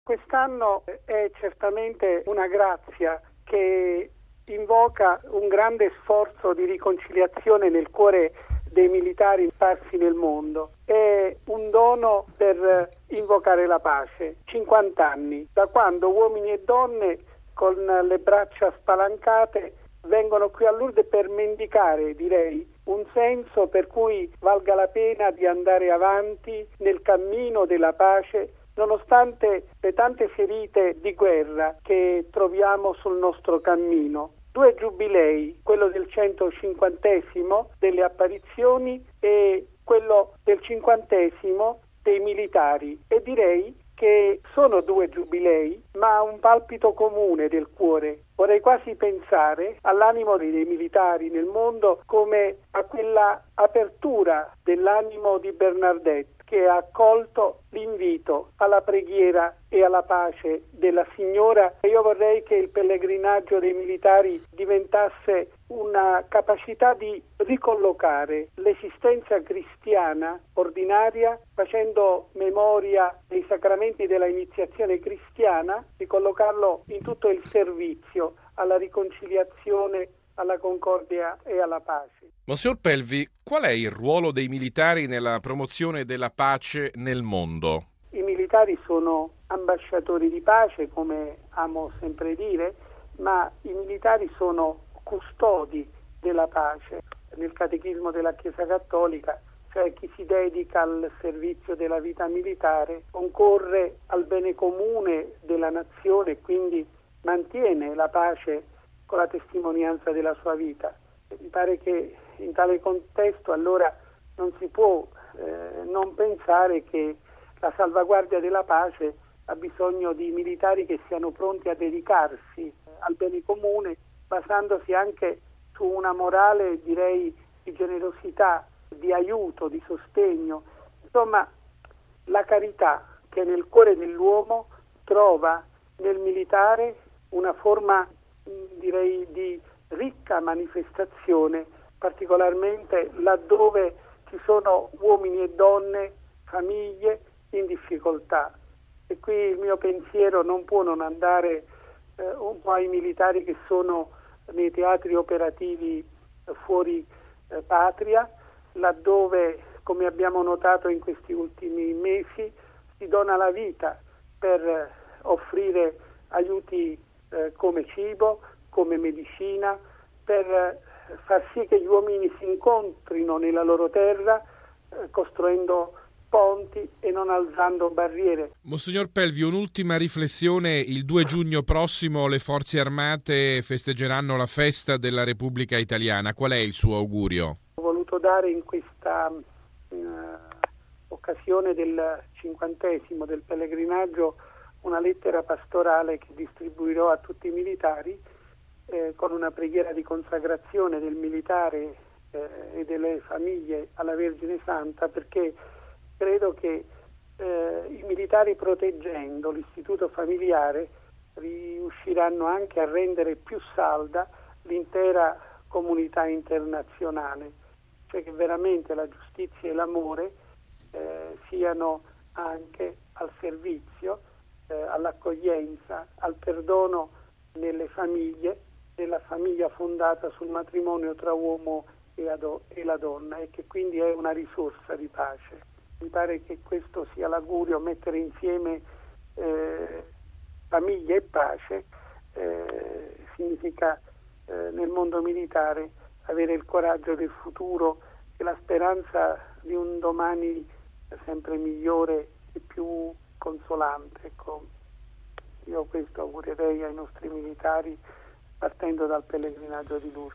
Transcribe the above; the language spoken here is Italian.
Quest'anno è certamente una grazia che invoca un grande sforzo di riconciliazione nel cuore dei militari sparsi nel mondo. È un dono per invocare la pace. 50 anni, da quando uomini e donne con le braccia spalancate vengono qui a Lourdes per mendicare, direi, un senso per cui valga la pena di andare avanti nel cammino della pace, nonostante le tante ferite di guerra che troviamo sul nostro cammino. 2 giubilei, quello del 150° delle apparizioni e quello del 50° dei militari, e direi che sono 2 giubilei, ma un palpito comune del cuore. Vorrei quasi pensare all'animo dei militari nel mondo come a quella apertura dell'animo di Bernadette, che ha accolto l'invito alla preghiera e alla pace della Signora. Io vorrei che il pellegrinaggio dei militari diventasse una capacità di ricollocare l'esistenza cristiana ordinaria, facendo memoria dei sacramenti della iniziazione cristiana, di collocarlo in tutto il servizio alla riconciliazione, alla concordia e alla pace. Monsignor Pelvi, qual è il ruolo dei militari nella promozione della pace nel mondo? I militari sono ambasciatori di pace, come amo sempre dire, ma i militari sono custodi della pace. Nel catechismo della Chiesa Cattolica, cioè chi si dedica al servizio della vita militare concorre al bene comune della nazione e quindi mantiene la pace con la testimonianza della sua vita. Mi pare che in tale contesto allora non si può non pensare che la salvaguardia della pace ha bisogno di militari che siano pronti a dedicarsi al bene comune, basandosi anche su una morale, direi, di generosità, di aiuto, di sostegno. Insomma, la carità che nel cuore dell'uomo trova nel militare una forma, direi, di ricca manifestazione, particolarmente laddove ci sono uomini e donne, famiglie in difficoltà. E qui il mio pensiero non può non andare un po' ai militari che sono nei teatri operativi fuori patria, laddove, come abbiamo notato in questi ultimi mesi, si dona la vita per offrire aiuti come cibo, come medicina, per far sì che gli uomini si incontrino nella loro terra, costruendo ponti e non alzando barriere. Monsignor Pelvi, un'ultima riflessione. Il 2 giugno prossimo le Forze Armate festeggeranno la festa della Repubblica Italiana. Qual è il suo augurio? Ho voluto dare in questa occasione del 50° del pellegrinaggio una lettera pastorale che distribuirò a tutti i militari con una preghiera di consacrazione del militare e delle famiglie alla Vergine Santa, perché credo che i militari, proteggendo l'istituto familiare, riusciranno anche a rendere più salda l'intera comunità internazionale, cioè che veramente la giustizia e l'amore siano anche al servizio, all'accoglienza, al perdono nelle famiglie, della famiglia fondata sul matrimonio tra uomo e la donna, e che quindi è una risorsa di pace. Mi pare che questo sia l'augurio, mettere insieme famiglia e pace significa nel mondo militare avere il coraggio del futuro e la speranza di un domani sempre migliore e più consolante. Ecco, io questo augurerei ai nostri militari partendo dal pellegrinaggio di Lourdes.